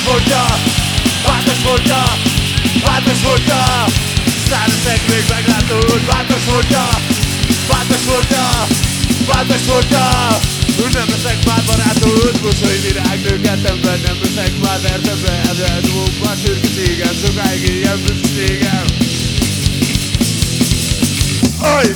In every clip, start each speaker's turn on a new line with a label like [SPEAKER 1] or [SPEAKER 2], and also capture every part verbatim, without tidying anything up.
[SPEAKER 1] voltja, váltos voltja, váltos voltja. Szárnyszeg még meglátod, váltos voltja, váltos voltja, váltos voltja. Nem leszek már barátod, mosoly virágnőket ember. Nem leszek már vertembe, eldobom már szürkeségem. Sokáig éljen büszkeségem. Oj!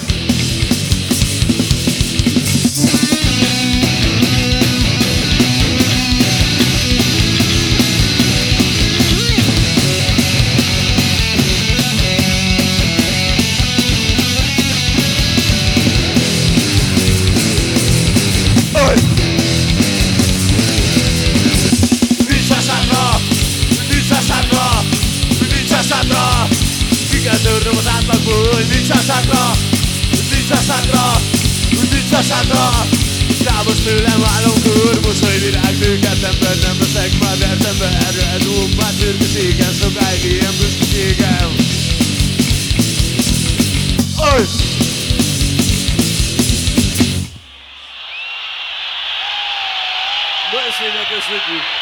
[SPEAKER 1] Törnöm az átlagból, nincs a sátra, nincs a sátra, nincs a sátra. Távol tőlem álomkör, mosoly virágnőket ember. Nem leszek már vertembe, erre eldobom már szürkeségem. Sokáig ilyen büszkeségem. Oly! Nagyon szépen köszönjük!